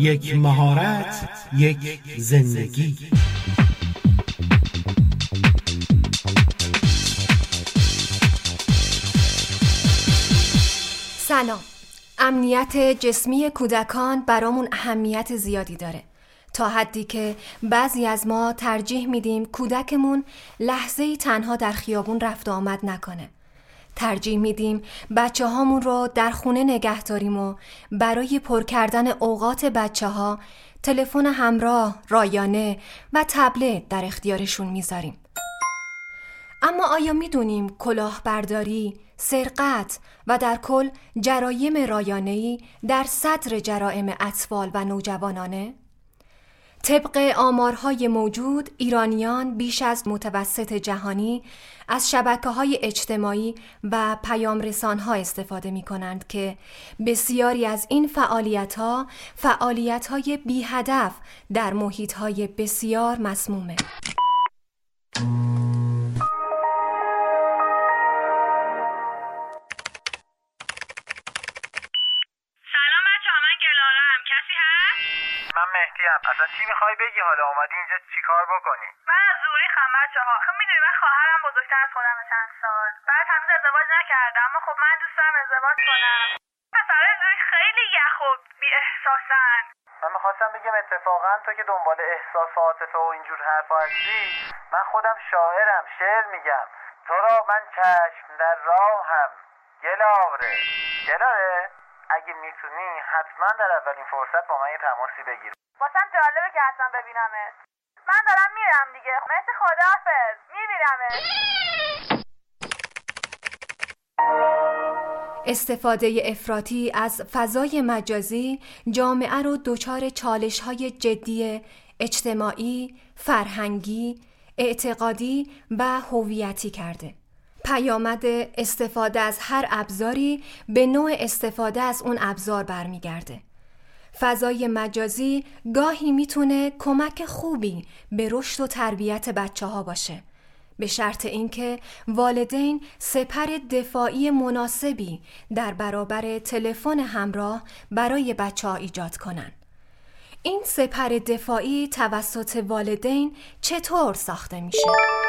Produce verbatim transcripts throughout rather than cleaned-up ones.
یک مهارت، یک زندگی. سلام. امنیت جسمی کودکان برامون اهمیت زیادی داره، تا حدی که بعضی از ما ترجیح میدیم کودکمون لحظه‌ای تنها در خیابون رفت و آمد نکنه. ترجیح میدیم بچه هامون رو در خونه نگه داریم و برای پر کردن اوقات بچه ها تلفن همراه، رایانه و تبلت در اختیارشون میذاریم. اما آیا میدونیم کلاهبرداری، سرقت و در کل جرایم رایانه‌ای در صدر جرائم اطفال و نوجوانانه؟ طبق آمارهای موجود، ایرانیان بیش از متوسط جهانی از شبکه‌های اجتماعی و پیام‌رسان‌ها استفاده می‌کنند که بسیاری از این فعالیت‌ها فعالیت‌های بی‌هدف در محیط‌های بسیار مسمومه. من مهدیم. اصلا چی میخوای بگی؟ حالا اومدی اینجا چیکار بکنی؟ من از زوریخم بچه‌ها. خب میدونی من خواهرم بزرگتر از خودمه چند سال. بعد هنوز ازدواج نکردم، اما خب من دوست دارم ازدواج کنم. پسرای زوریخ خیلی یخ و بی احساسن. من میخواستم بگم اتفاقا تو که دنبال احساسات تو و اینجور حرفا هستی، من خودم شاعرم، شعر میگم. تو را من چشم در راهم گلاوره گلاوره. اگه میتونی حتما در اولین فرصت با من یه تماسی بگیر. واسم جالبه که حتما ببینمت. من دارم میرم دیگه. مرسی، خداحافظ. میبینمت. استفاده افراطی از فضای مجازی جامعه رو دچار چالش‌های جدی اجتماعی، فرهنگی، اعتقادی و هویتی کرده. پیامد استفاده از هر ابزاری به نوع استفاده از اون ابزار برمیگرده. فضای مجازی گاهی میتونه کمک خوبی به رشد و تربیت بچه ها باشه، به شرط اینکه والدین سپر دفاعی مناسبی در برابر تلفن همراه برای بچه ها ایجاد کنن. این سپر دفاعی توسط والدین چطور ساخته میشه؟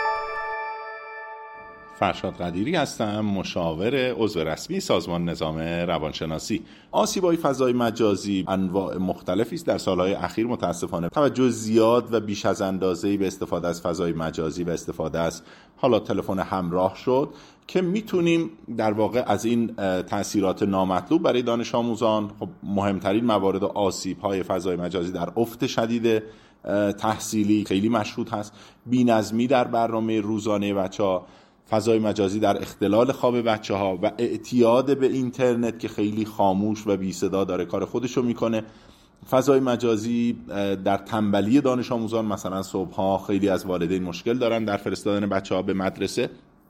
فرشاد قدیری هستم، مشاور عضو رسمی سازمان نظام روانشناسی. آسیب‌های فضای مجازی انواع مختلفی است. در سالهای اخیر متاسفانه توجه زیاد و بیش از اندازه‌ای به استفاده از فضای مجازی و استفاده از حالا تلفن همراه شد که میتونیم در واقع از این تأثیرات نامطلوب برای دانش آموزان، خب مهمترین موارد آسیب‌های فضای مجازی در افت شدید تحصیلی خیلی مشهود هست، بی‌نظمی در برنامه روزانه بچه‌ها، فضای مجازی در اختلال خواب بچه ها و اعتیاد به اینترنت که خیلی خاموش و بی صدا داره کار خودشو میکنه. فضای مجازی در تنبلی دانش آموزان، مثلا صبحها خیلی از والدین مشکل دارن در فرستادن بچه ها به مدرسه.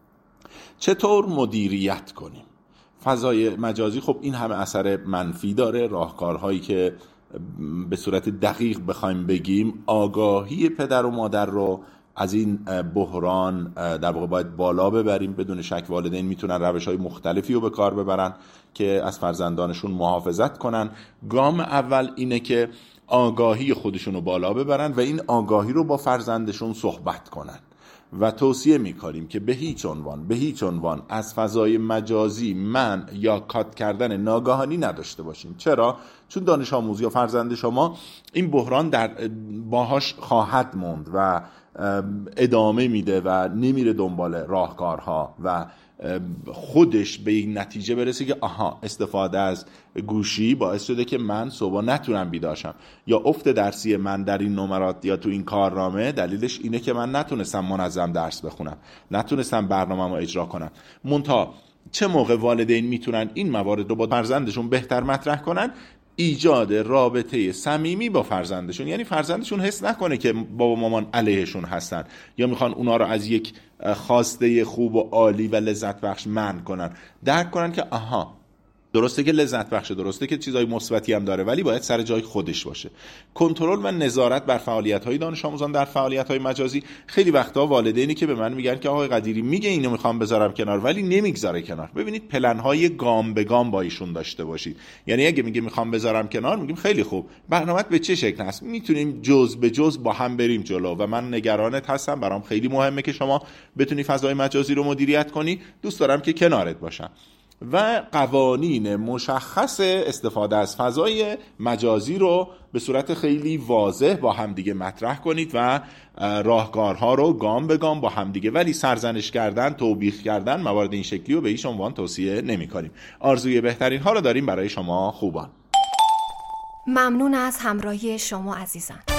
چطور مدیریت کنیم فضای مجازی؟ خب این همه اثر منفی داره. راهکارهایی که به صورت دقیق بخوایم بگیم، آگاهی پدر و مادر رو از این بحران در واقع باید بالا ببریم. بدون شک والدین میتونن روش‌های مختلفی رو به کار ببرن که از فرزندانشون محافظت کنن. گام اول اینه که آگاهی خودشون رو بالا ببرن و این آگاهی رو با فرزندشون صحبت کنن و توصیه میکنیم که به هیچ عنوان به هیچ عنوان از فضای مجازی من یا کات کردن ناگهانی نداشته باشیم. چرا؟ چون دانش آموز یا فرزند شما این بحران در باهاش خواهد موند و ادامه میده و نمیره دنبال راهکارها و خودش به این نتیجه برسه که آها استفاده از گوشی باعث شده که من صبح نتونم بیداشم، یا افت درسی من در این نمرات یا تو این کارنامه دلیلش اینه که من نتونستم منظم درس بخونم، نتونستم برنامه‌مو اجرا کنم. منتها چه موقع والدین میتونن این موارد رو با فرزندشون بهتر مطرح کنن؟ ایجاد رابطه صمیمی با فرزندشون، یعنی فرزندشون حس نکنه که بابا مامان علیهشون هستن یا میخوان اونا رو از یک خواسته خوب و عالی و لذت بخش منع کنن. درک کنن که آها درسته که لذت بخشه، درسته که چیزای مثبتی هم داره، ولی باید سر جای خودش باشه. کنترل و نظارت بر فعالیت‌های دانش آموزان در فعالیت‌های مجازی. خیلی وقتا والدینی که به من میگن که آقای قدیری میگه اینو میخوام بذارم کنار ولی نمیگذاره کنار. ببینید پلن‌های گام به گام با ایشون داشته باشید. یعنی اگه میگه میخوام بذارم کنار، میگیم خیلی خوب، برنامه‌ت به چه شکل است؟ میتونیم جزء به جزء با هم بریم جلو و من نگرانت هستم، برام خیلی مهمه که شما بتونی فضای مجازی رو مدیریت کنی، دوست دارم که کنارت باشم. و قوانین مشخص استفاده از فضای مجازی رو به صورت خیلی واضح با همدیگه مطرح کنید و راهکارها رو گام به گام با همدیگه، ولی سرزنش کردن، توبیخ کردن موارد این شکلی رو به هیچ عنوان توصیه نمی کنیم. آرزوی بهترین ها رو داریم برای شما خوبان. ممنون از همراهی شما عزیزان.